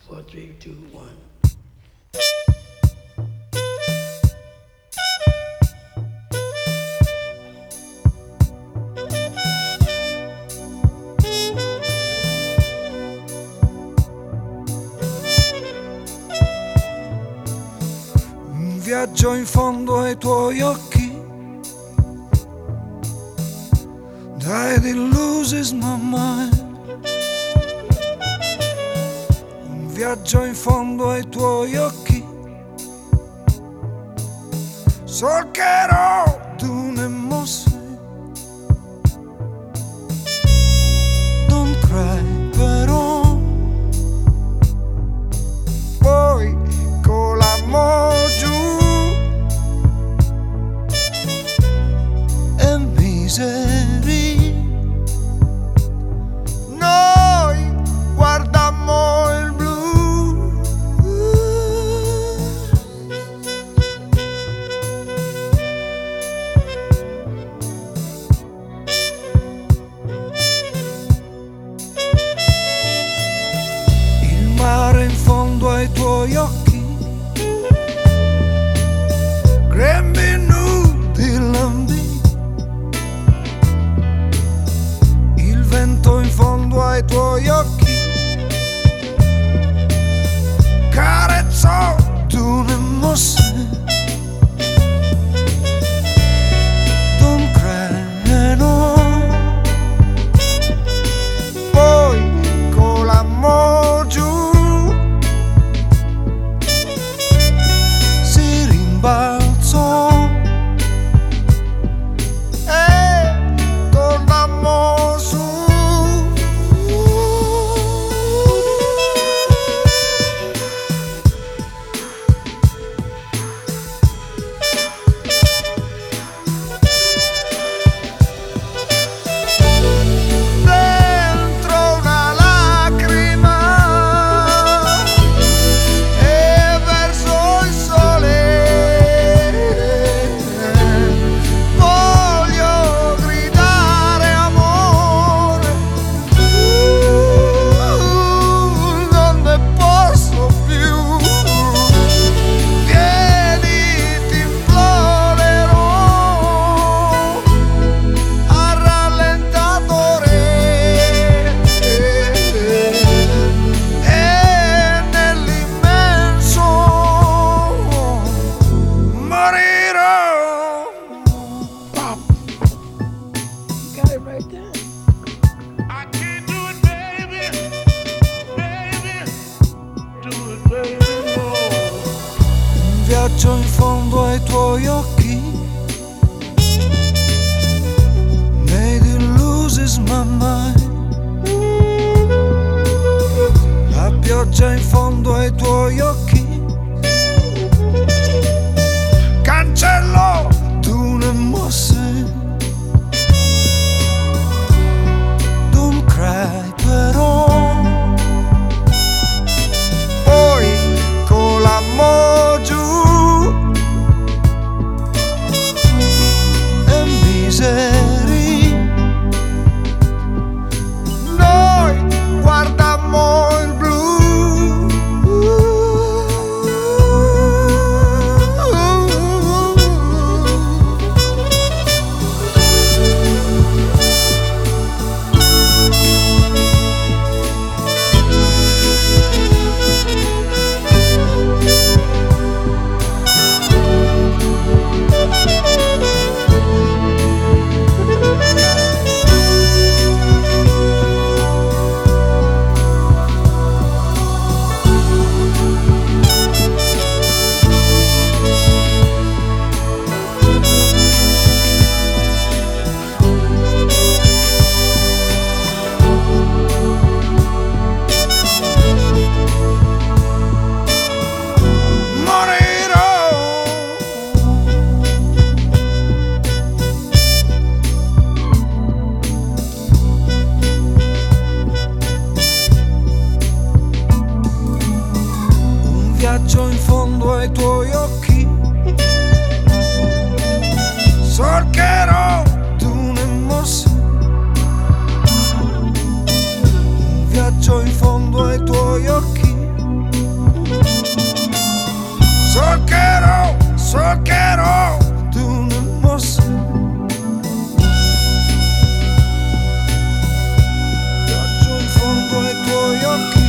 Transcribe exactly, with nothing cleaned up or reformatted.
Four, three, two, one. Un viaggio in fondo ai tuoi occhi, dai di loses my mind. Un viaggio in fondo ai tuoi occhi, solcherò dune mosse. Don't cry però, poi con l'amore giù e miseria noi guardammo il blu. Il mare in fondo ai tuoi occhi, grembi nudi lambi. Il vento in fondo ai tuoi occhi, carezzò dune mosse. Don't cry no, poi con l'amore giù si rimbalzò e tornammo su. Dentro una lacrima e verso il sole voglio gridare amore, non ne posso più. Vieni, ti implorerò al rallentatore e nell'immenso morirò. You got it right there. I can't do it, baby. Baby, do it, baby. No. Un viaggio in fondo ai tuoi occhi, made it loses my mind. La pioggia in fondo ai tuoi occhi, cancellò dune mosse. Don't cry però, poi con l'amore giù e miseria noi guardammo il blu. Un viaggio in fondo ai tuoi occhi, solcherò dune mosse. Un viaggio in fondo ai tuoi occhi, Cercherò, cercherò di una mossa. Viaggio in fondo ai tuoi occhi.